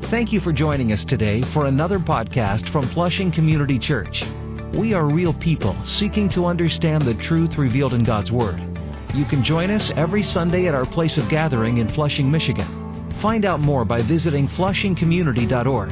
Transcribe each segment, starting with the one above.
Thank you for joining us today for another podcast from Flushing Community Church. We are real people seeking to understand the truth revealed in God's Word. You can join us every Sunday at our place of gathering in Flushing, Michigan. Find out more by visiting flushingcommunity.org.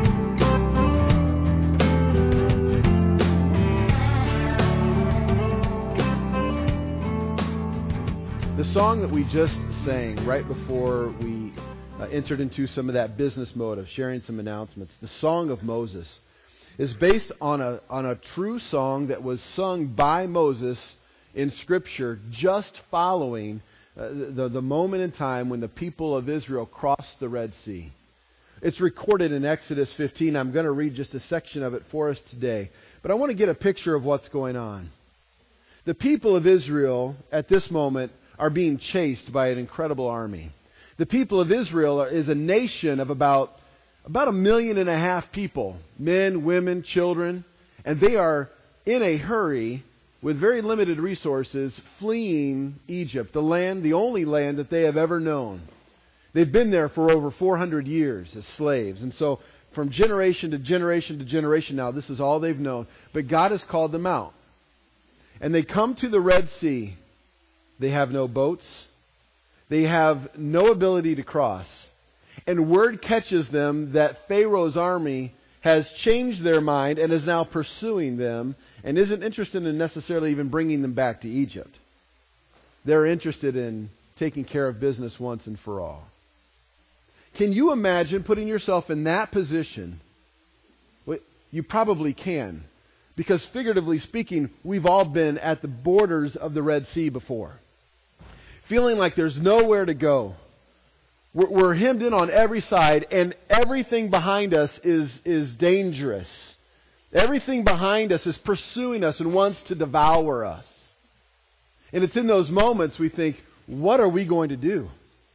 The song that we just sang right before we entered into some of that business mode of sharing some announcements, the Song of Moses, is based on a true song that was sung by Moses in Scripture just following the moment in time when the people of Israel crossed the Red Sea. It's recorded in Exodus 15. I'm going to read just a section of it for us today. But I want to get a picture of what's going on. The people of Israel at this moment are being chased by an incredible army. The people of Israel is a nation of about 1.5 million people, men, women, children, and they are in a hurry with very limited resources fleeing Egypt, the only land that they have ever known. They've been there for over 400 years as slaves, and so from generation to generation to generation now, this is all they've known. But God has called them out. And they come to the Red Sea. They have no boats. They have no ability to cross. And word catches them that Pharaoh's army has changed their mind and is now pursuing them and isn't interested in necessarily even bringing them back to Egypt. They're interested in taking care of business once and for all. Can you imagine putting yourself in that position? Well, you probably can. Because figuratively speaking, we've all been at the borders of the Red Sea before. Feeling like there's nowhere to go. We're hemmed in on every side, and everything behind us is dangerous. Everything behind us is pursuing us and wants to devour us. And it's in those moments we think, what are we going to do?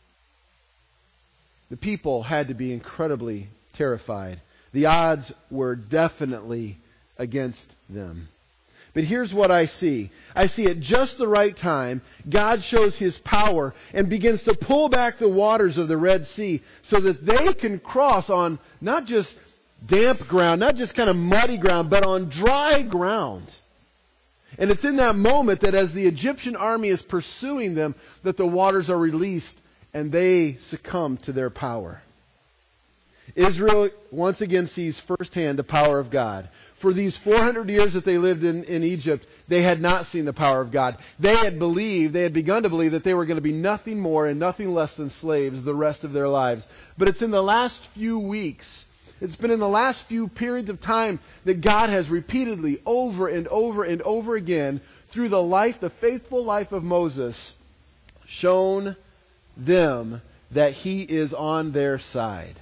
The people had to be incredibly terrified. The odds were definitely against them. But here's what I see. I see at just the right time, God shows His power and begins to pull back the waters of the Red Sea so that they can cross on not just damp ground, not just kind of muddy ground, but on dry ground. And it's in that moment that as the Egyptian army is pursuing them, that the waters are released and they succumb to their power. Israel once again sees firsthand the power of God. For these 400 years that they lived in Egypt, they had not seen the power of God. They had begun to believe that they were going to be nothing more and nothing less than slaves the rest of their lives. But it's in the last few weeks, it's been in the last few periods of time that God has repeatedly, over and over and over again, through the faithful life of Moses, shown them that He is on their side.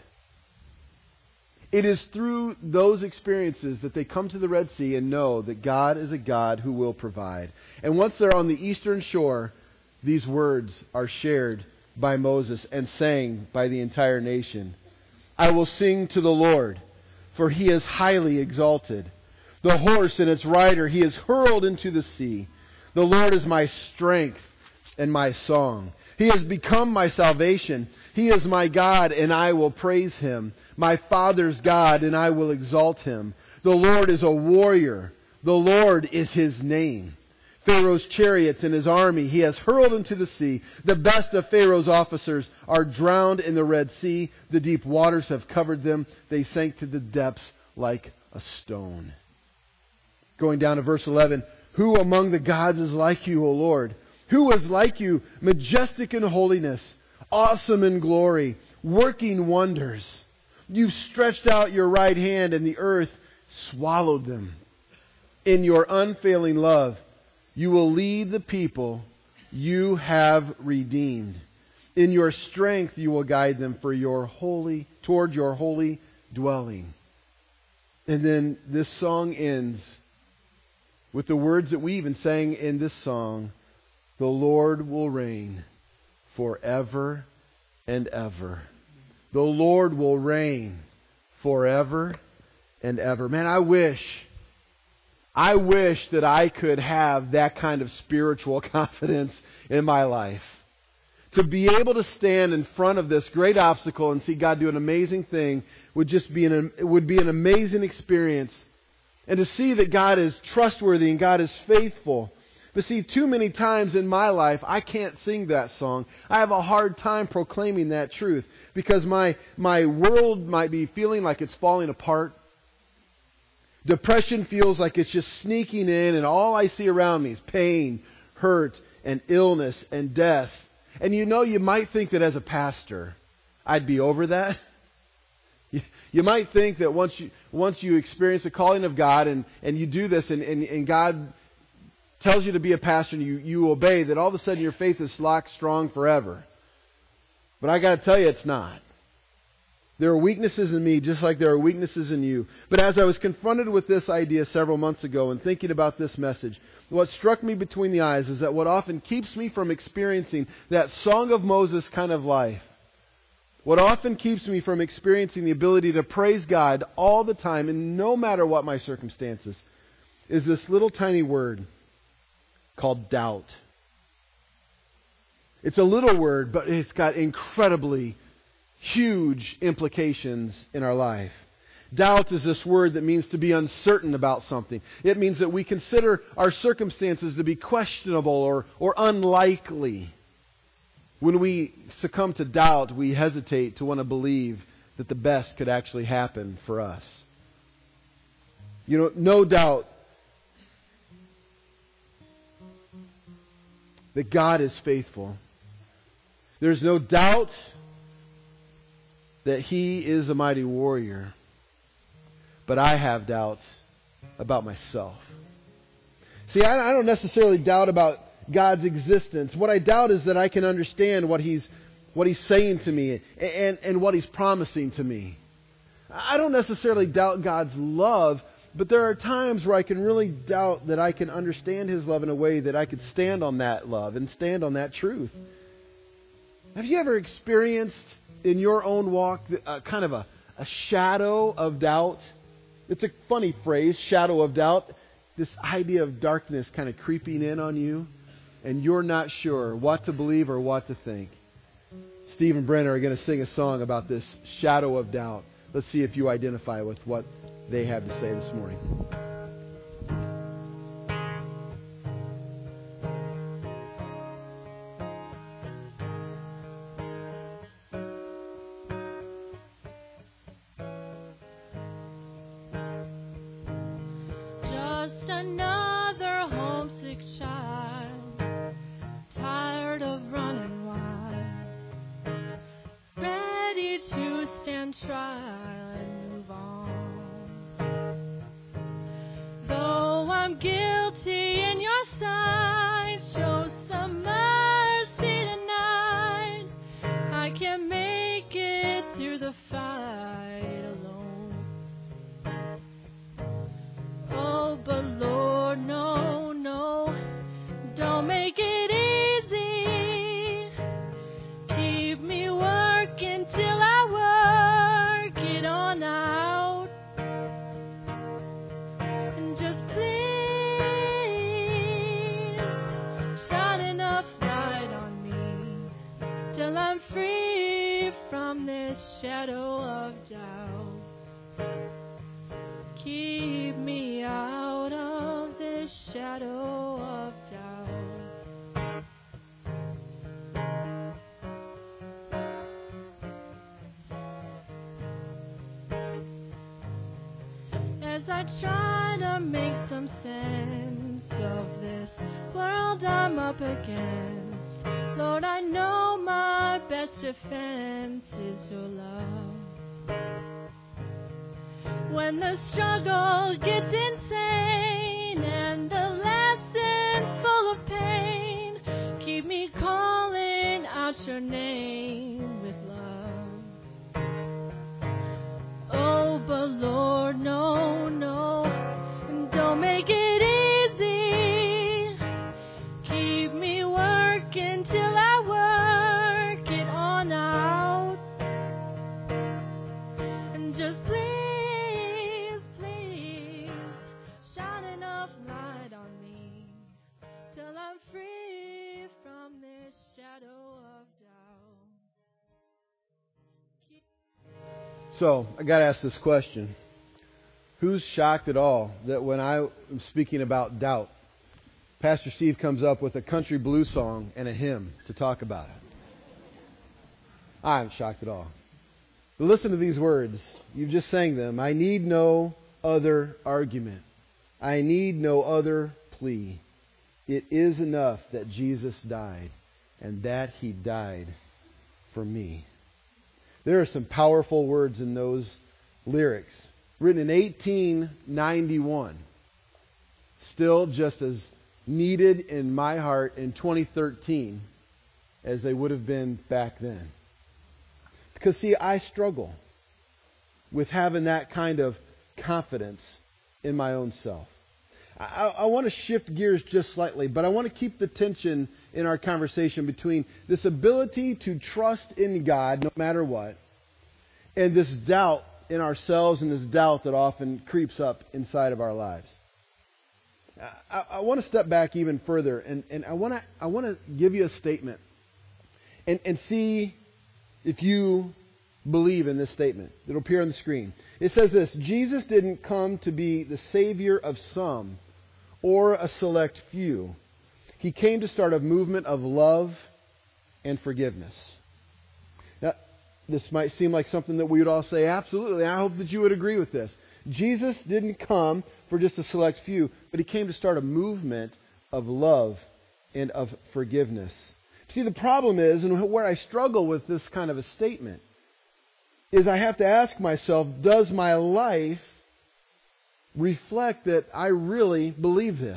It is through those experiences that they come to the Red Sea and know that God is a God who will provide. And once they're on the eastern shore, these words are shared by Moses and sang by the entire nation. I will sing to the Lord, for He is highly exalted. The horse and its rider He is hurled into the sea. The Lord is my strength and my song. He has become my salvation. He is my God, and I will praise Him. My Father's God, and I will exalt Him. The Lord is a warrior. The Lord is His name. Pharaoh's chariots and his army He has hurled into the sea. The best of Pharaoh's officers are drowned in the Red Sea. The deep waters have covered them. They sank to the depths like a stone. Going down to verse 11. Who among the gods is like You, O Lord? Who is like You, majestic in holiness, awesome in glory, working wonders? You've stretched out Your right hand, and the earth swallowed them. In Your unfailing love, You will lead the people You have redeemed. In Your strength, You will guide them toward Your holy dwelling. And then this song ends with the words that we even sang in this song. The Lord will reign forever and ever. The Lord will reign forever and ever. Man, I wish that I could have that kind of spiritual confidence in my life. To be able to stand in front of this great obstacle and see God do an amazing thing would be an amazing experience. And to see that God is trustworthy and God is faithful. But see, too many times in my life, I can't sing that song. I have a hard time proclaiming that truth because my world might be feeling like it's falling apart. Depression feels like it's just sneaking in, and all I see around me is pain, hurt, and illness, and death. And you might think that as a pastor, I'd be over that. You might think that once you experience the calling of God and you do this and God tells you to be a pastor and you obey, that all of a sudden your faith is locked strong forever. But I got to tell you, it's not. There are weaknesses in me just like there are weaknesses in you. But as I was confronted with this idea several months ago and thinking about this message, what struck me between the eyes is that what often keeps me from experiencing that Song of Moses kind of life, what often keeps me from experiencing the ability to praise God all the time and no matter what my circumstances, is this little tiny word called doubt. It's a little word, but it's got incredibly huge implications in our life. Doubt is this word that means to be uncertain about something. It means that we consider our circumstances to be questionable or unlikely. When we succumb to doubt, we hesitate to want to believe that the best could actually happen for us. No doubt that God is faithful. There's no doubt that He is a mighty warrior. But I have doubts about myself. See, I don't necessarily doubt about God's existence. What I doubt is that I can understand what He's saying to me and what He's promising to me. I don't necessarily doubt God's love, but there are times where I can really doubt that I can understand His love in a way that I could stand on that love and stand on that truth. Have you ever experienced in your own walk kind of a shadow of doubt? It's a funny phrase, shadow of doubt. This idea of darkness kind of creeping in on you, and you're not sure what to believe or what to think. Steve and Brenna are going to sing a song about this shadow of doubt. Let's see if you identify with what they have to say this morning. As I try to make some sense of this world I'm up against, Lord, I know my best defense is your love. When the struggle gets insane and the lessons full of pain, keep me calling out your name with love. Oh, but Lord, no, no, don't make it easy. Keep me working till I work it on out. And just please, please, shine enough light on me till I'm free from this shadow of doubt. So, I got to ask this question. Who's shocked at all that when I am speaking about doubt, Pastor Steve comes up with a country blues song and a hymn to talk about it? I'm shocked at all. But listen to these words. You've just sang them. I need no other argument. I need no other plea. It is enough that Jesus died and that He died for me. There are some powerful words in those lyrics, written in 1891, still just as needed in my heart in 2013 as they would have been back then. Because, see, I struggle with having that kind of confidence in my own self. I want to shift gears just slightly, but I want to keep the tension in our conversation between this ability to trust in God no matter what, and this doubt in ourselves and this doubt that often creeps up inside of our lives. I want to step back even further, and I want to give you a statement and see if you believe in this statement. It'll appear on the screen. It says this: Jesus didn't come to be the Savior of some or a select few. He came to start a movement of love and forgiveness. Now, this might seem like something that we would all say, absolutely. I hope that you would agree with this. Jesus didn't come for just a select few, but He came to start a movement of love and of forgiveness. See, the problem is, and where I struggle with this kind of a statement, is I have to ask myself, does my life reflect that I really believe this?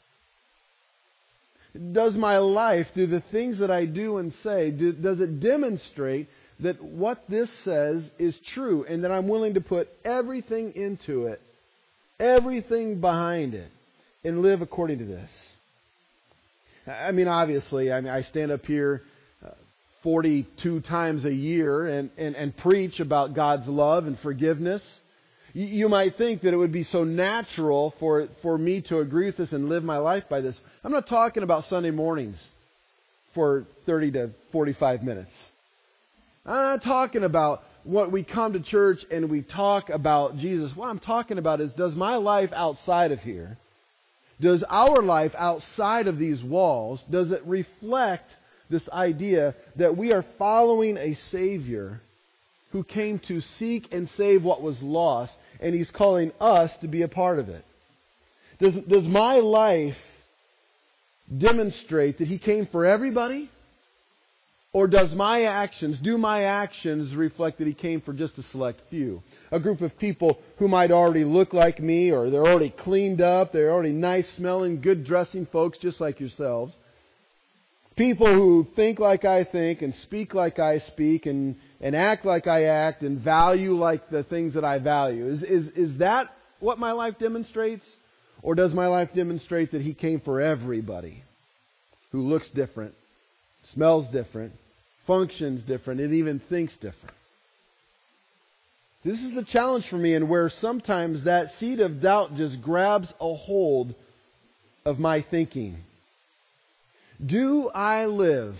Does my life, do the things that I do and say, does it demonstrate that what this says is true and that I'm willing to put everything into it, everything behind it, and live according to this? I mean, obviously, I stand up here 42 times a year and preach about God's love and forgiveness. You might think that it would be so natural for me to agree with this and live my life by this. I'm not talking about Sunday mornings for 30 to 45 minutes. I'm not talking about what we come to church and we talk about Jesus. What I'm talking about is, does my life outside of here, does our life outside of these walls, does it reflect this idea that we are following a Savior who came to seek and save what was lost, and He's calling us to be a part of it? Does my life demonstrate that He came for everybody? Or do my actions reflect that He came for just a select few? A group of people who might already look like me, or they're already cleaned up, they're already nice smelling, good dressing folks just like yourselves. People who think like I think and speak like I speak and act like I act and value like the things that I value. Is that what my life demonstrates? Or does my life demonstrate that He came for everybody who looks different, smells different, functions different, and even thinks different? This is the challenge for me, and where sometimes that seed of doubt just grabs a hold of my thinking. Do I live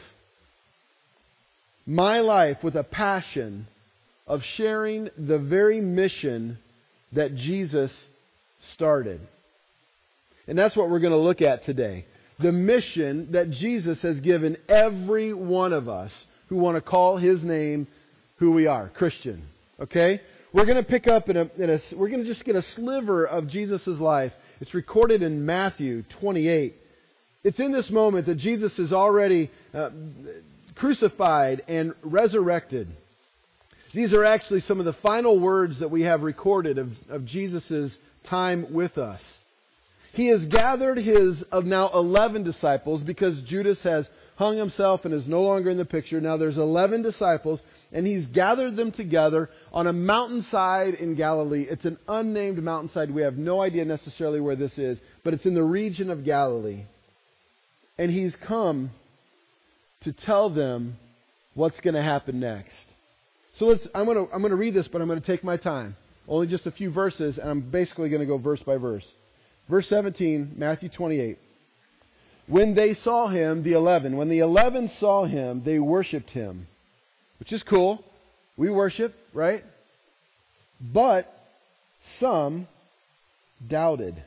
my life with a passion of sharing the very mission that Jesus started? And that's what we're going to look at today. The mission that Jesus has given every one of us who want to call His name who we are, Christian. Okay? We're going to pick up we're going to just get a sliver of Jesus' life. It's recorded in Matthew 28. It's in this moment that Jesus is already crucified and resurrected. These are actually some of the final words that we have recorded of Jesus' time with us. He has gathered His now 11 disciples, because Judas has hung himself and is no longer in the picture. Now there's 11 disciples, and He's gathered them together on a mountainside in Galilee. It's an unnamed mountainside. We have no idea necessarily where this is, but it's in the region of Galilee. And He's come to tell them what's going to happen next. So I'm going to read this, but I'm going to take my time. Only just a few verses, and I'm basically going to go verse by verse. Verse 17, Matthew 28. When the 11 saw Him, they worshipped Him. Which is cool. We worship, right? But some doubted.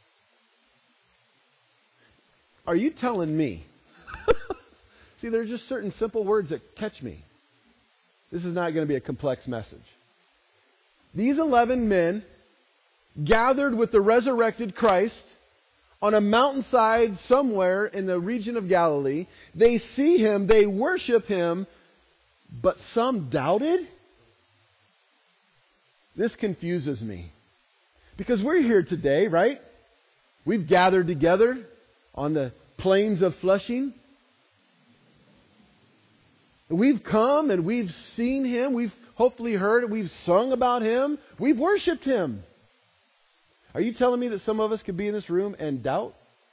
Are you telling me? See, there are just certain simple words that catch me. This is not going to be a complex message. These 11 men gathered with the resurrected Christ on a mountainside somewhere in the region of Galilee. They see Him, they worship Him, but some doubted? This confuses me. Because we're here today, right? We've gathered together on the plains of Flushing. We've come and we've seen Him. We've hopefully heard it. We've sung about Him. We've worshiped Him. Are you telling me that some of us could be in this room and doubt?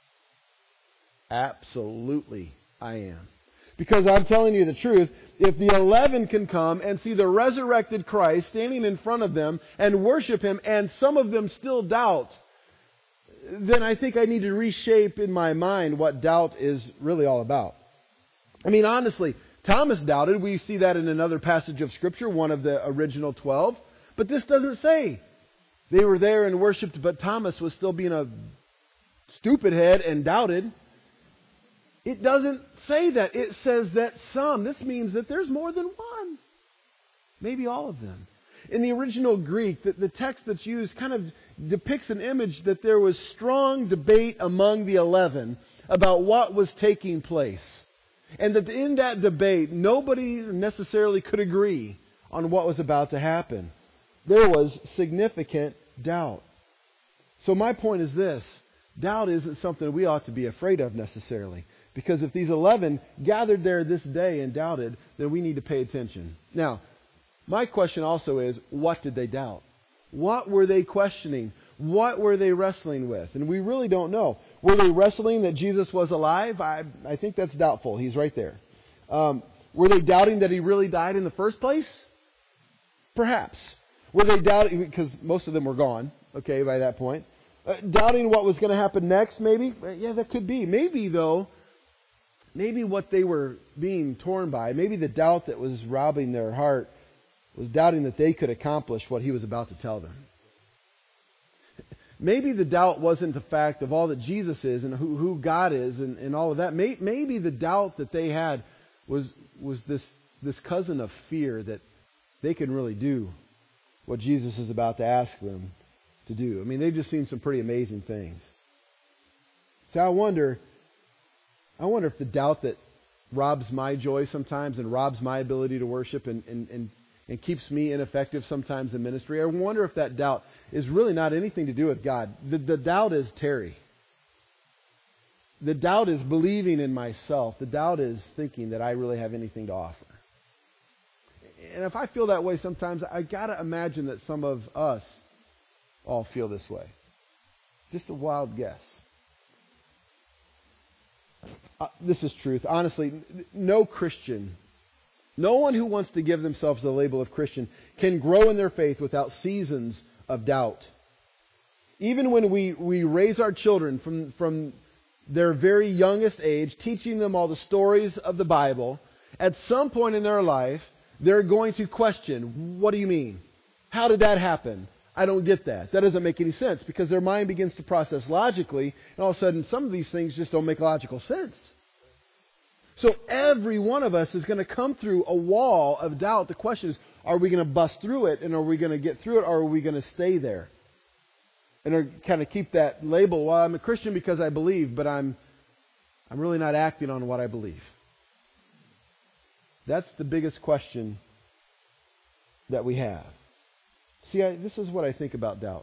Absolutely, I am. Because I'm telling you the truth, if the 11 can come and see the resurrected Christ standing in front of them and worship Him, and some of them still doubt, then I think I need to reshape in my mind what doubt is really all about. I mean, honestly, Thomas doubted. We see that in another passage of Scripture, one of the original 12. But this doesn't say they were there and worshipped, but Thomas was still being a stupid head and doubted. It doesn't say that. It says that some. This means that there's more than one. Maybe all of them. In the original Greek, the text that's used kind of depicts an image that there was strong debate among the 11 about what was taking place. And that in that debate, nobody necessarily could agree on what was about to happen. There was significant doubt. So my point is this. Doubt isn't something we ought to be afraid of necessarily. Because if these 11 gathered there this day and doubted, then we need to pay attention. Now, my question also is, what did they doubt? What were they questioning? What were they wrestling with? And we really don't know. Were they wrestling that Jesus was alive? I think that's doubtful. He's right there. Were they doubting that He really died in the first place? Perhaps. Were they doubting, because most of them were gone, okay, by that point. Doubting what was going to happen next, maybe? Yeah, that could be. Maybe, though, maybe what they were being torn by, maybe the doubt that was robbing their heart was doubting that they could accomplish what He was about to tell them. Maybe the doubt wasn't the fact of all that Jesus is and who God is and all of that. Maybe the doubt that they had was this cousin of fear that they can really do what Jesus is about to ask them to do. I mean, they've just seen some pretty amazing things. So I wonder if the doubt that robs my joy sometimes and robs my ability to worship and keeps me ineffective sometimes in ministry, I wonder if that doubt is really not anything to do with God. The doubt is Terry. The doubt is believing in myself. The doubt is thinking that I really have anything to offer. And if I feel that way sometimes, I got to imagine that some of us all feel this way. Just a wild guess. This is truth. Honestly, no Christian, no one who wants to give themselves the label of Christian can grow in their faith without seasons of doubt. Even when we raise our children from their very youngest age, teaching them all the stories of the Bible, at some point in their life, they're going to question, what do you mean? How did that happen? I don't get that. That doesn't make any sense, because their mind begins to process logically, and all of a sudden some of these things just don't make logical sense. So every one of us is going to come through a wall of doubt. The question is, are we going to bust through it, and are we going to get through it, or are we going to stay there? And kind of keep that label, well, I'm a Christian because I believe, but I'm really not acting on what I believe. That's the biggest question that we have. See, this is what I think about doubt.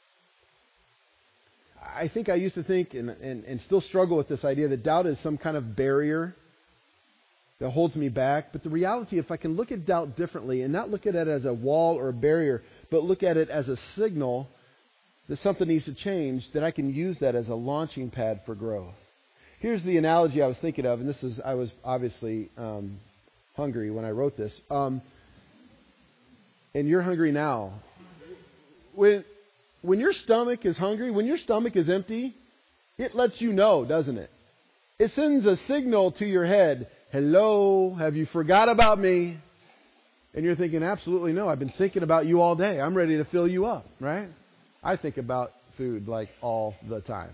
I think I used to think and still struggle with this idea that doubt is some kind of barrier that holds me back. But the reality, if I can look at doubt differently and not look at it as a wall or a barrier, but look at it as a signal that something needs to change, then I can use that as a launching pad for growth. Here's the analogy I was thinking of, and I was obviously hungry when I wrote this. And you're hungry now. When your stomach is hungry, when your stomach is empty, it lets you know, doesn't it? It sends a signal to your head, hello, have you forgot about me? And you're thinking, absolutely no. I've been thinking about you all day. I'm ready to fill you up, right? I think about food like all the time.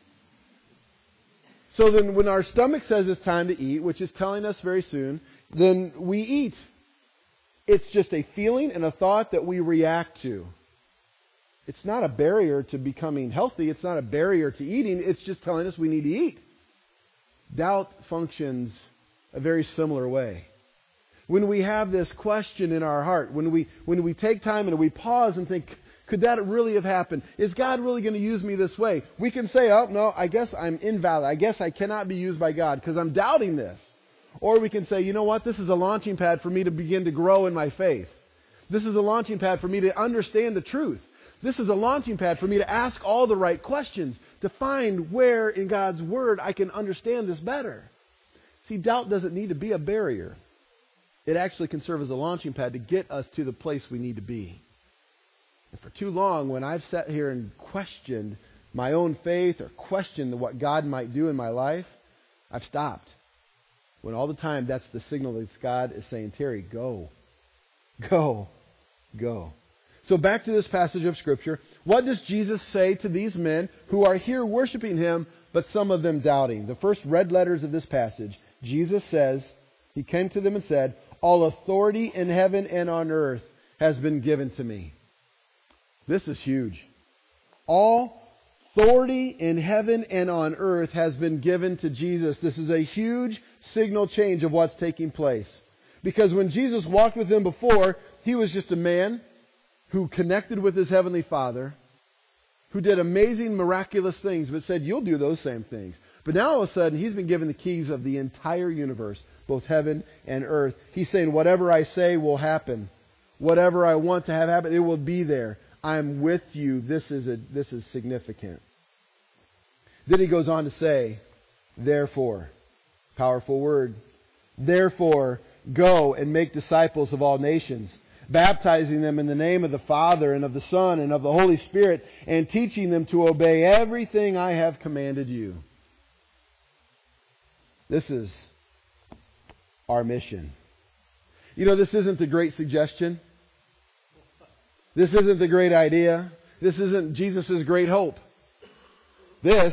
So then when our stomach says it's time to eat, which is telling us very soon, then we eat. It's just a feeling and a thought that we react to. It's not a barrier to becoming healthy. It's not a barrier to eating. It's just telling us we need to eat. Doubt functions a very similar way. When we have this question in our heart, when we take time and we pause and think, could that really have happened? Is God really going to use me this way? We can say, oh, no, I guess I'm invalid. I guess I cannot be used by God because I'm doubting this. Or we can say, you know what? This is a launching pad for me to begin to grow in my faith. This is a launching pad for me to understand the truth. This is a launching pad for me to ask all the right questions, to find where in God's Word I can understand this better. See, doubt doesn't need to be a barrier. It actually can serve as a launching pad to get us to the place we need to be. And for too long, when I've sat here and questioned my own faith or questioned what God might do in my life, I've stopped. When all the time that's the signal that God is saying, Terry, go. Go. Go. So back to this passage of Scripture. What does Jesus say to these men who are here worshiping Him, but some of them doubting? The first red letters of this passage, Jesus says, He came to them and said, all authority in heaven and on earth has been given to me. This is huge. All authority in heaven and on earth has been given to Jesus. This is a huge signal change of what's taking place. Because when Jesus walked with them before, He was just a man who connected with His Heavenly Father, who did amazing, miraculous things, but said, you'll do those same things. But now all of a sudden, He's been given the keys of the entire universe, both heaven and earth. He's saying, whatever I say will happen. Whatever I want to have happen, it will be there. I'm with you. This is significant. Then He goes on to say, therefore, powerful word, therefore, go and make disciples of all nations, baptizing them in the name of the Father and of the Son and of the Holy Spirit, and teaching them to obey everything I have commanded you. This is our mission. You know, this isn't the great suggestion. This isn't the great idea. This isn't Jesus' great hope. This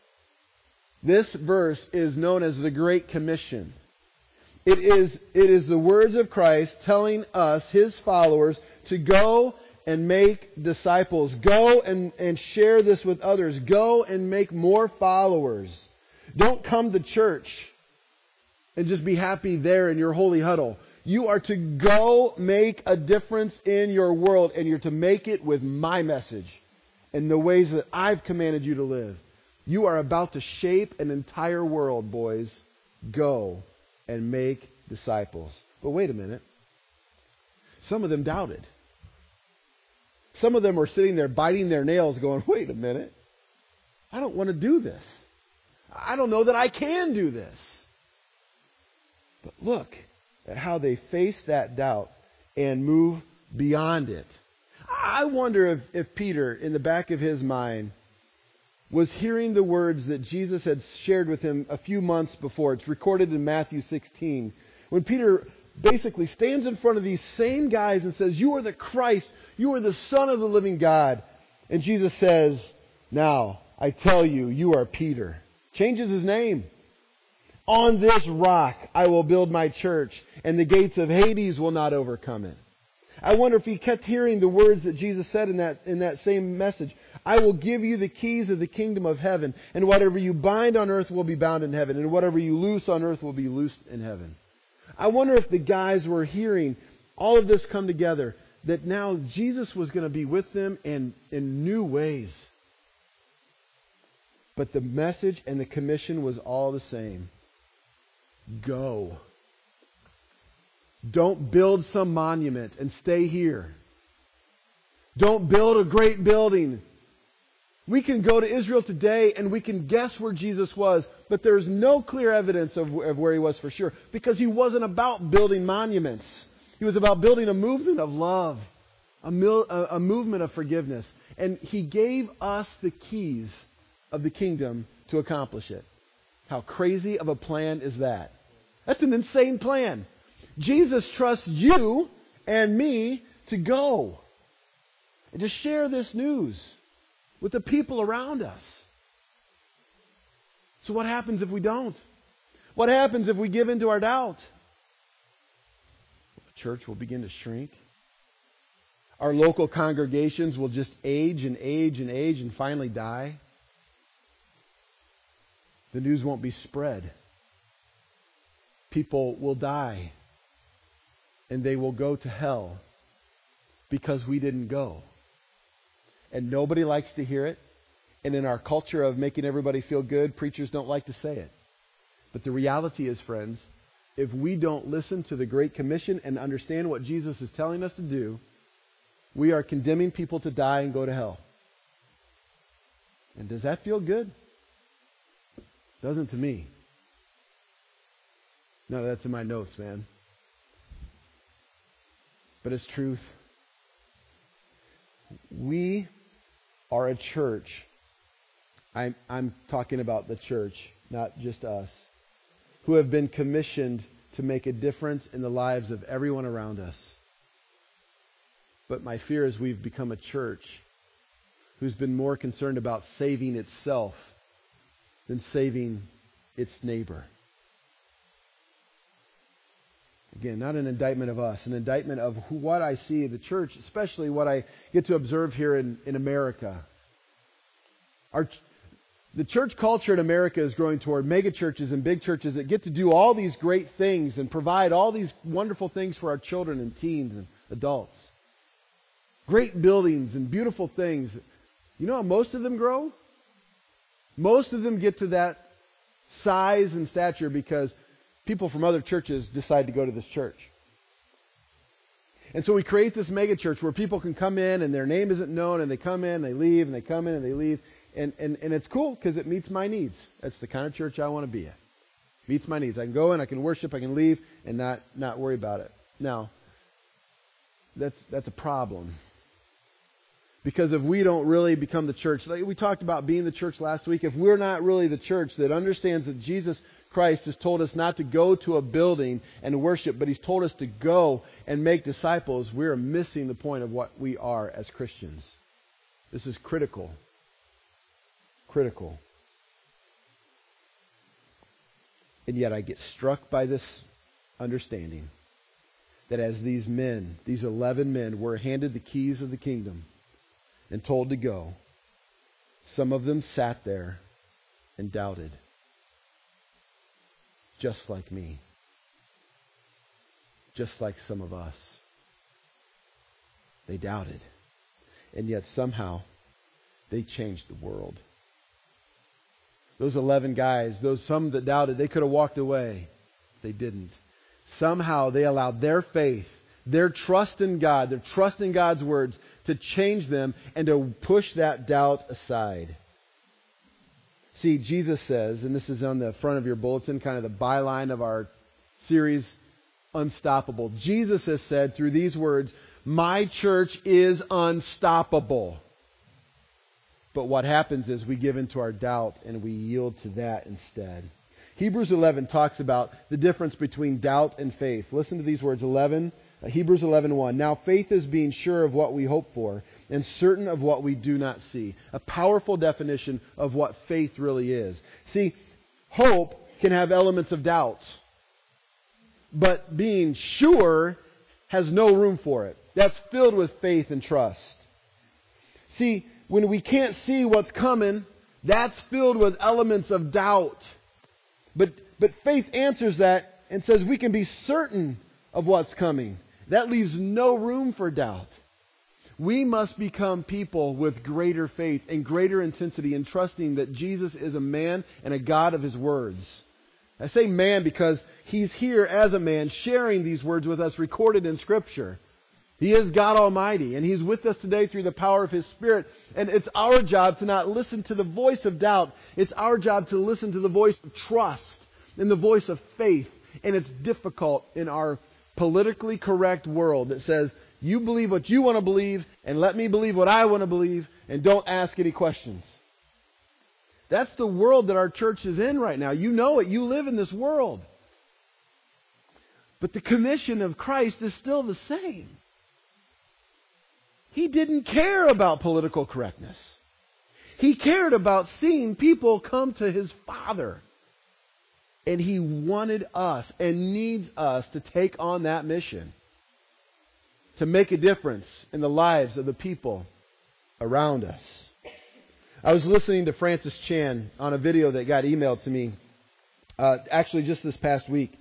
verse is known as the Great Commission. It is the words of Christ telling us, His followers, to go and make disciples. Go and share this with others. Go and make more followers. Don't come to church and just be happy there in your holy huddle. You are to go make a difference in your world, and you're to make it with my message and the ways that I've commanded you to live. You are about to shape an entire world, boys. Go and make disciples. But wait a minute. Some of them doubted. Some of them were sitting there biting their nails going, wait a minute. I don't want to do this. I don't know that I can do this. But look at how they face that doubt and move beyond it. I wonder if Peter, in the back of his mind, was hearing the words that Jesus had shared with him a few months before. It's recorded in Matthew 16. When Peter basically stands in front of these same guys and says, you are the Christ, you are the Son of the living God. And Jesus says, now, I tell you, you are Peter. Changes his name. On this rock I will build my church, and the gates of Hades will not overcome it. I wonder if he kept hearing the words that Jesus said in that same message. I will give you the keys of the kingdom of heaven, and whatever you bind on earth will be bound in heaven, and whatever you loose on earth will be loosed in heaven. I wonder if the guys were hearing all of this come together, that now Jesus was going to be with them in new ways. But the message and the commission was all the same. Go. Don't build some monument and stay here. Don't build a great building. We can go to Israel today and we can guess where Jesus was, but there's no clear evidence of where He was for sure, because He wasn't about building monuments. He was about building a movement of love, a movement of forgiveness. And He gave us the keys of the kingdom to accomplish it. How crazy of a plan is that? That's an insane plan. Jesus trusts you and me to go and to share this news with the people around us. So what happens if we don't? What happens if we give in to our doubt? The church will begin to shrink. Our local congregations will just age and age and age and finally die. The news won't be spread. People will die. And they will go to hell because we didn't go. And nobody likes to hear it. And in our culture of making everybody feel good, preachers don't like to say it. But the reality is, friends, if we don't listen to the Great Commission and understand what Jesus is telling us to do, we are condemning people to die and go to hell. And does that feel good? Doesn't to me. No, that's in my notes, man. But it's truth. We are a church. I'm talking about the church, not just us, who have been commissioned to make a difference in the lives of everyone around us. But my fear is we've become a church who's been more concerned about saving itself than saving its neighbor. Again, not an indictment of us, an indictment of what I see in the church, especially what I get to observe here in America. The church culture in America is growing toward mega churches and big churches that get to do all these great things and provide all these wonderful things for our children and teens and adults. Great buildings and beautiful things. You know how most of them grow? Most of them get to that size and stature because people from other churches decide to go to this church. And so we create this mega church where people can come in and their name isn't known, and they come in, they leave, and they come in and they leave. And it's cool because it meets my needs. That's the kind of church I want to be at. Meets my needs. I can go in, I can worship, I can leave, and not worry about it. Now, that's a problem. Because if we don't really become the church, like we talked about being the church last week, if we're not really the church that understands that Jesus Christ has told us not to go to a building and worship, but He's told us to go and make disciples, we're missing the point of what we are as Christians. This is critical. Critical. And yet I get struck by this understanding that as these men, these 11 men, were handed the keys of the kingdom and told to go, some of them sat there and doubted. Just like me. Just like some of us. They doubted. And yet somehow they changed the world. Those 11 guys, those some that doubted, they could have walked away. They didn't. Somehow they allowed their faith, their trust in God, their trust in God's words to change them and to push that doubt aside. See, Jesus says, and this is on the front of your bulletin, kind of the byline of our series, Unstoppable. Jesus has said through these words, my church is unstoppable. But what happens is we give into our doubt and we yield to that instead. Hebrews 11 talks about the difference between doubt and faith. Listen to these words, Hebrews 11:1. Now faith is being sure of what we hope for and certain of what we do not see. A powerful definition of what faith really is. See, hope can have elements of doubt, but being sure has no room for it. That's filled with faith and trust. See, when we can't see what's coming, that's filled with elements of doubt. But faith answers that and says we can be certain of what's coming. That leaves no room for doubt. We must become people with greater faith and greater intensity in trusting that Jesus is a man and a God of His words. I say man because He's here as a man sharing these words with us recorded in Scripture. He is God Almighty, and He's with us today through the power of His Spirit. And it's our job to not listen to the voice of doubt. It's our job to listen to the voice of trust and the voice of faith. And it's difficult in our politically correct world that says, you believe what you want to believe, and let me believe what I want to believe, and don't ask any questions. That's the world that our church is in right now. You know it. You live in this world. But the commission of Christ is still the same. He didn't care about political correctness. He cared about seeing people come to His Father. And He wanted us and needs us to take on that mission, to make a difference in the lives of the people around us. I was listening to Francis Chan on a video that got emailed to me, actually just this past week.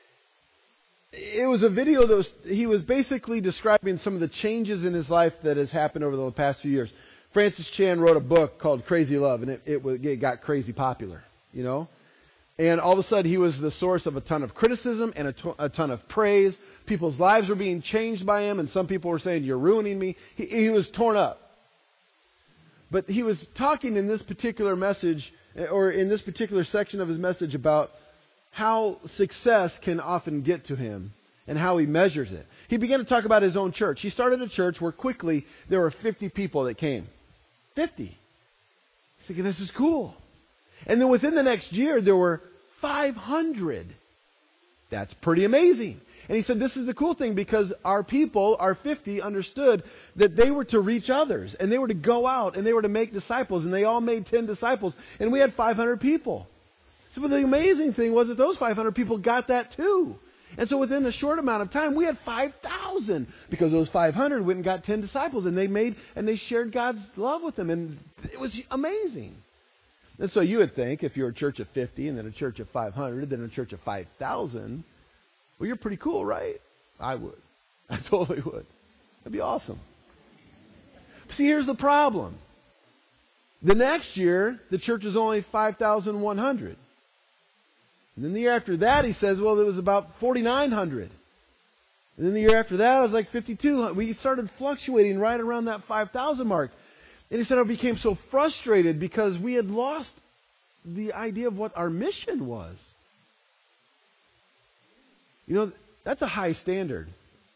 It was a video that he was basically describing some of the changes in his life that has happened over the past few years. Francis Chan wrote a book called Crazy Love, and it got crazy popular, you know. And all of a sudden, he was the source of a ton of criticism and a ton of praise. People's lives were being changed by him, and some people were saying, "You're ruining me." He was torn up. But he was talking in this particular message, or in this particular section of his message, about how success can often get to him and how he measures it. He began to talk about his own church. He started a church where quickly there were 50 people that came. 50. He's thinking, this is cool. And then within the next year, there were 500. That's pretty amazing. And he said, this is the cool thing, because our people, our 50, understood that they were to reach others. And they were to go out and they were to make disciples. And they all made 10 disciples. And we had 500 people. So the amazing thing was that those 500 people got that too. And so within a short amount of time, we had 5,000, because those 500 went and got 10 disciples, and they shared God's love with them, and it was amazing. And so you would think, if you're a church of 50 and then a church of 500, then a church of 5,000, well, you're pretty cool, right? I would. I totally would. That'd be awesome. See, here's the problem. The next year, the church is only 5,100. And then the year after that, he says, well, it was about 4,900. And then the year after that, it was like 5,200. We started fluctuating right around that 5,000 mark. And he said I became so frustrated because we had lost the idea of what our mission was. You know, that's a high standard.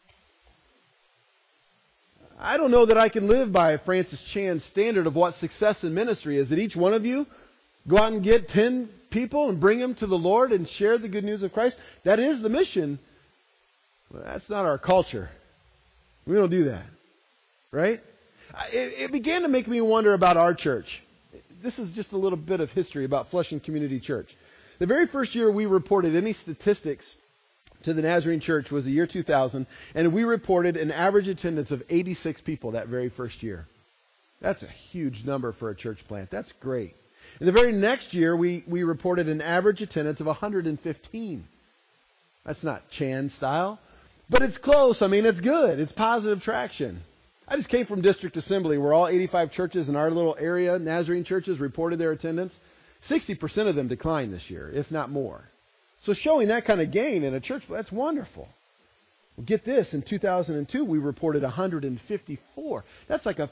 I don't know that I can live by Francis Chan's standard of what success in ministry is. That each one of you go out and get 10 people and bring them to the Lord and share the good news of Christ. That is the mission. Well, that's not our culture. We don't do that. Right? It began to make me wonder about our church. This is just a little bit of history about Flushing Community Church. The very first year we reported any statistics to the Nazarene Church was the year 2000, and we reported an average attendance of 86 people that very first year. That's a huge number for a church plant. That's great. And the very next year, we reported an average attendance of 115. That's not Chan style, but it's close. I mean, it's good. It's positive traction. I just came from District Assembly, where all 85 churches in our little area, Nazarene churches, reported their attendance. 60% of them declined this year, if not more. So showing that kind of gain in a church, that's wonderful. Well, get this, in 2002, we reported 154. That's like a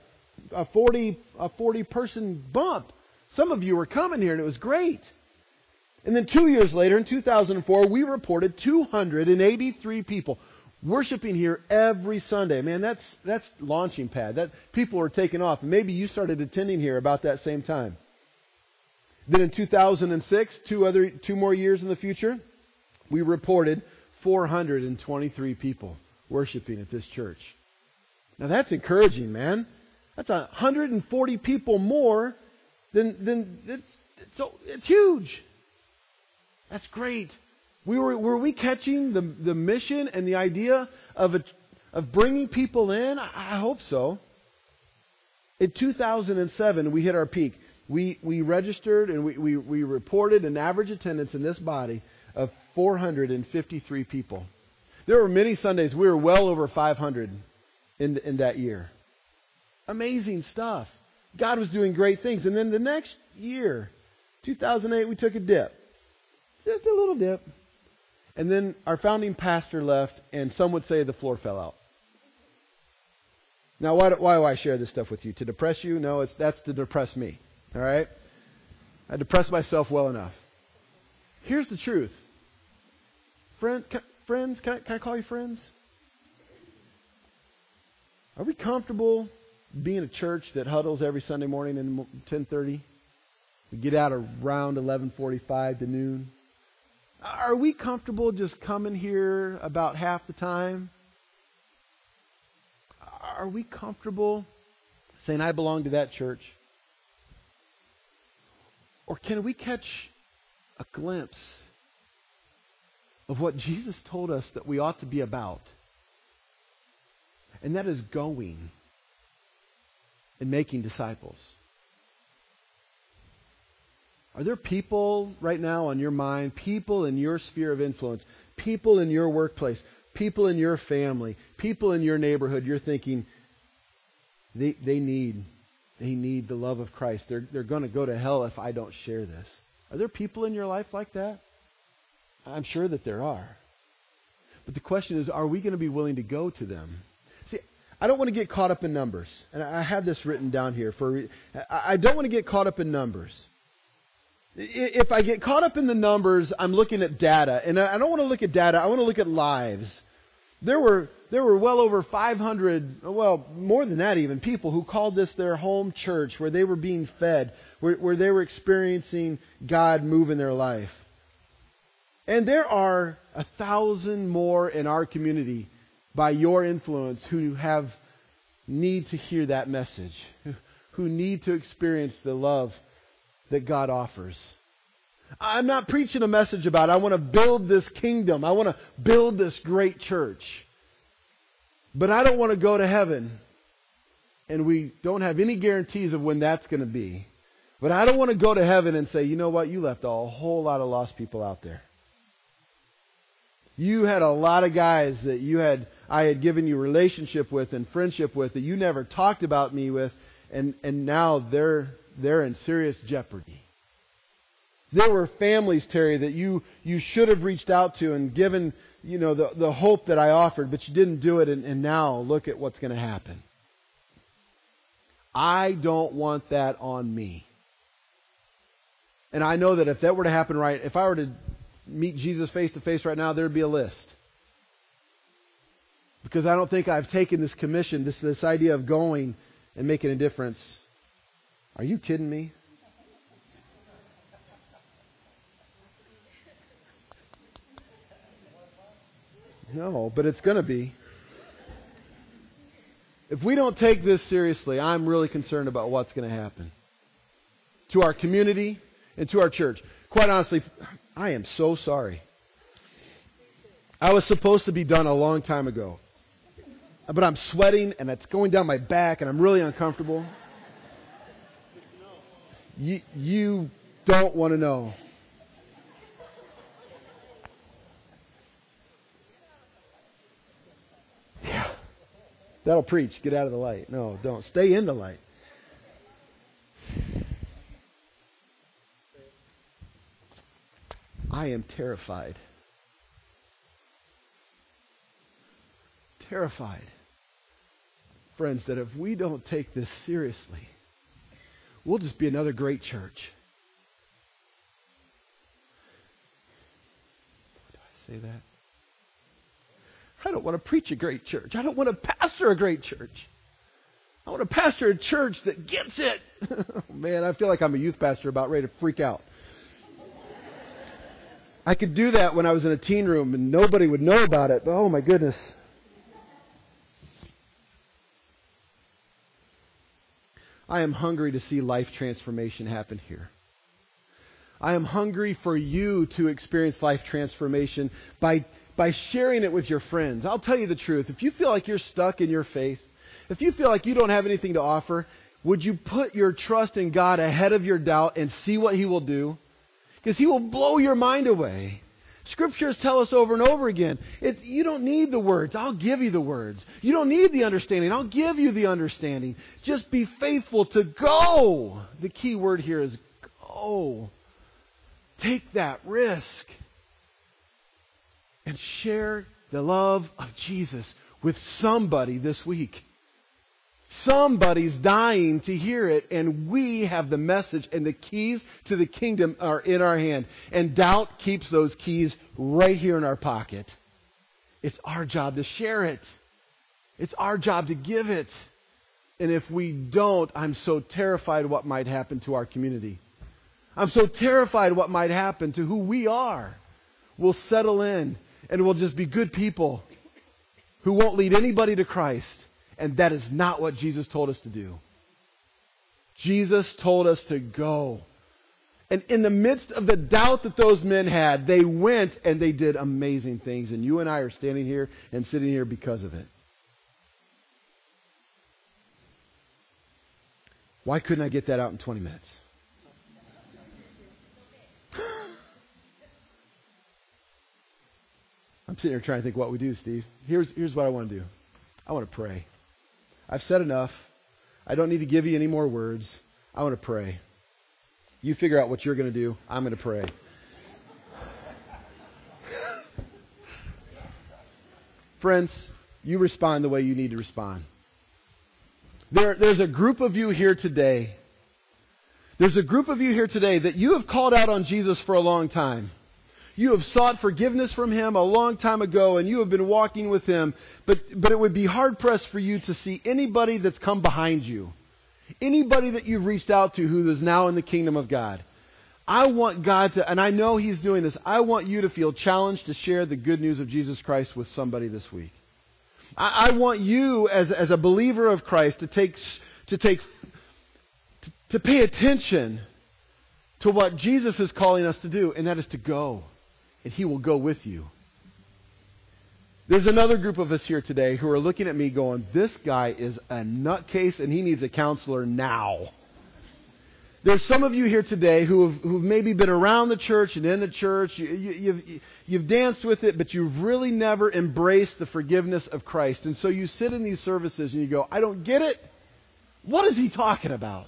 40-person bump. Some of you were coming here, and it was great. And then 2 years later, in 2004, we reported 283 people worshiping here every Sunday. Man, that's launching pad. That people are taking off. Maybe you started attending here about that same time. Then in 2006, two more years in the future, we reported 423 people worshiping at this church. Now that's encouraging, man. That's 140 people more than it's huge. That's great. Were we catching the mission and the idea of bringing people in? I hope so. In 2007, we hit our peak. We registered and we reported an average attendance in this body of 453 people. There were many Sundays we were well over 500 in that year. Amazing stuff. God was doing great things. And then the next year, 2008, we took a dip. Just a little dip. And then our founding pastor left, and some would say the floor fell out. Now, why do I share this stuff with you? To depress you? No, that's to depress me. All right? I depress myself well enough. Here's the truth. Friends, can I call you friends? Are we comfortable being a church that huddles every Sunday morning at 10:30? We get out around 11:45 to noon. Are we comfortable just coming here about half the time? Are we comfortable saying, I belong to that church? Or can we catch a glimpse of what Jesus told us that we ought to be about? And that is going and making disciples. Are there people right now on your mind, people in your sphere of influence, people in your workplace, people in your family, people in your neighborhood, you're thinking, they need the love of Christ. They're going to go to hell if I don't share this. Are there people in your life like that? I'm sure that there are. But the question is, are we going to be willing to go to them? See, I don't want to get caught up in numbers. And I have this written down here. I don't want to get caught up in numbers. If I get caught up in the numbers, I'm looking at data. And I don't want to look at data. I want to look at lives. There were well over 500, well, more than that even, people who called this their home church, where they were being fed, where they were experiencing God move in their life. And there are 1,000 more in our community by your influence who need to hear that message, who need to experience the love that God offers. I'm not preaching a message about, I want to build this kingdom. I want to build this great church. But I don't want to go to heaven. And we don't have any guarantees of when that's going to be. But I don't want to go to heaven and say, you know what, you left a whole lot of lost people out there. You had a lot of guys that I had given you relationship with and friendship with that you never talked about me with, and now they're in serious jeopardy. There were families, Terry, that you should have reached out to and given, the hope that I offered, but you didn't do it, and now look at what's going to happen. I don't want that on me. And I know that if that were to happen if I were to meet Jesus face to face right now, there'd be a list. Because I don't think I've taken this commission, this idea of going and making a difference. Are you kidding me? No, but it's going to be. If we don't take this seriously, I'm really concerned about what's going to happen to our community and to our church. Quite honestly, I am so sorry. I was supposed to be done a long time ago. But I'm sweating and it's going down my back and I'm really uncomfortable. You don't want to know. Yeah. That'll preach. Get out of the light. No, don't. Stay in the light. I am terrified. Terrified. Friends, that if we don't take this seriously, we'll just be another great church. Do I say that? I don't want to preach a great church. I don't want to pastor a great church. I want to pastor a church that gets it. Man, I feel like I'm a youth pastor about ready to freak out. I could do that when I was in a teen room and nobody would know about it. But oh my goodness. I am hungry to see life transformation happen here. I am hungry for you to experience life transformation by sharing it with your friends. I'll tell you the truth. If you feel like you're stuck in your faith, if you feel like you don't have anything to offer, would you put your trust in God ahead of your doubt and see what He will do? Because He will blow your mind away. Scriptures tell us over and over again, you don't need the words. I'll give you the words. You don't need the understanding. I'll give you the understanding. Just be faithful to go. The key word here is go. Take that risk. And share the love of Jesus with somebody this week. Somebody's dying to hear it, and we have the message, and the keys to the kingdom are in our hand. And doubt keeps those keys right here in our pocket. It's our job to share it. It's our job to give it. And if we don't, I'm so terrified what might happen to our community. I'm so terrified what might happen to who we are. will settle in and will just be good people who won't lead anybody to Christ. And that is not what Jesus told us to do. Jesus told us to go. And in the midst of the doubt that those men had, they went and they did amazing things. And you and I are standing here and sitting here because of it. Why couldn't I get that out in 20 minutes? I'm sitting here trying to think what we do, Steve. Here's what I want to do. I want to pray. I've said enough. I don't need to give you any more words. I want to pray. You figure out what you're going to do. I'm going to pray. Friends, you respond the way you need to respond. There's a group of you here today. There's a group of you here today that you have called out on Jesus for a long time. You have sought forgiveness from Him a long time ago, and you have been walking with Him. But it would be hard-pressed for you to see anybody that's come behind you. Anybody that you've reached out to who is now in the kingdom of God. I want God to, and I know He's doing this, I want you to feel challenged to share the good news of Jesus Christ with somebody this week. I want you as a believer of Christ to pay attention to what Jesus is calling us to do, and that is to go. And He will go with you. There's another group of us here today who are looking at me going, this guy is a nutcase and he needs a counselor now. There's some of you here today who've maybe been around the church and in the church. You've danced with it, but you've really never embraced the forgiveness of Christ. And so you sit in these services and you go, I don't get it. What is he talking about?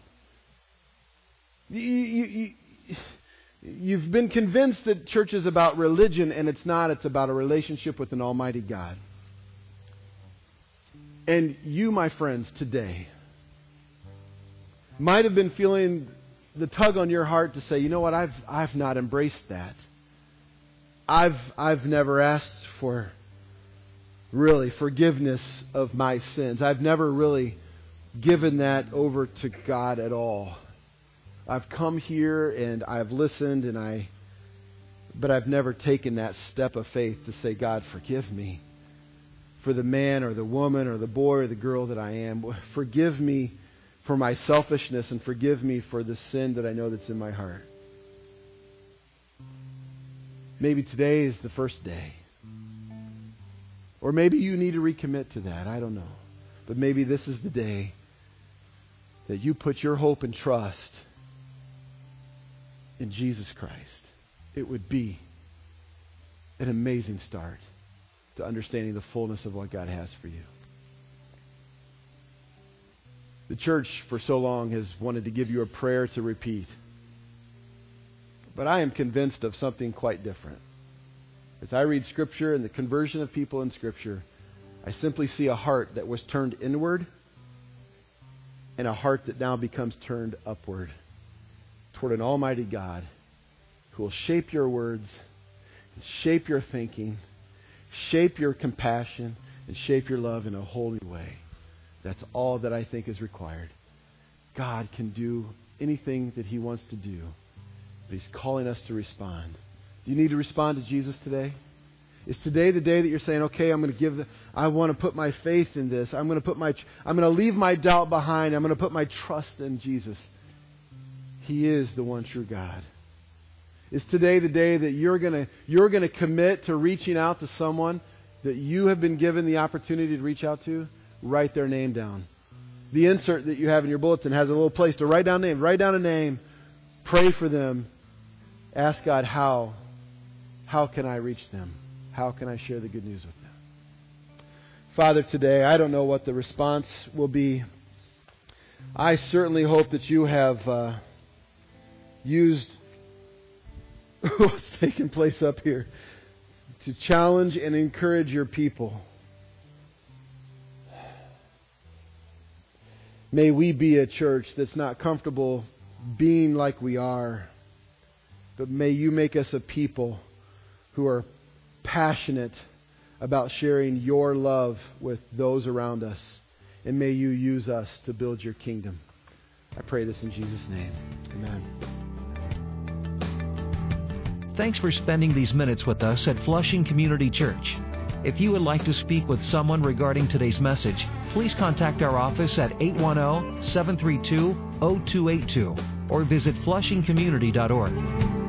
You've been convinced that church is about religion, and it's not. It's about a relationship with an almighty God. And you, my friends, today might have been feeling the tug on your heart to say, you know what, I've not embraced that. I've never asked for really forgiveness of my sins. I've never really given that over to God at all. I've come here and I've listened but I've never taken that step of faith to say, God, forgive me for the man or the woman or the boy or the girl that I am. Forgive me for my selfishness and forgive me for the sin that I know that's in my heart. Maybe today is the first day. Or maybe you need to recommit to that. I don't know. But maybe this is the day that you put your hope and trust in Jesus Christ. It would be an amazing start to understanding the fullness of what God has for you. The church for so long has wanted to give you a prayer to repeat. But I am convinced of something quite different. As I read Scripture and the conversion of people in Scripture, I simply see a heart that was turned inward and a heart that now becomes turned upward toward an almighty God who will shape your words, shape your thinking, shape your compassion, and shape your love in a holy way. That's all that I think is required. God can do anything that He wants to do, but He's calling us to respond. Do you need to respond to Jesus today? Is today the day that you're saying, okay, I want to put my faith in this. I'm going to leave my doubt behind. I'm going to put my trust in Jesus. He is the one true God. Is today the day that you're going to commit to reaching out to someone that you have been given the opportunity to reach out to? Write their name down. The insert that you have in your bulletin has a little place to write down names. Write down a name. Pray for them. Ask God, how can I reach them? How can I share the good news with them? Father, today, I don't know what the response will be. I certainly hope that you have used what's taking place up here to challenge and encourage your people. May we be a church that's not comfortable being like we are, but may you make us a people who are passionate about sharing your love with those around us. And may you use us to build your kingdom. I pray this in Jesus' name. Amen. Thanks for spending these minutes with us at Flushing Community Church. If you would like to speak with someone regarding today's message, please contact our office at 810-732-0282 or visit flushingcommunity.org.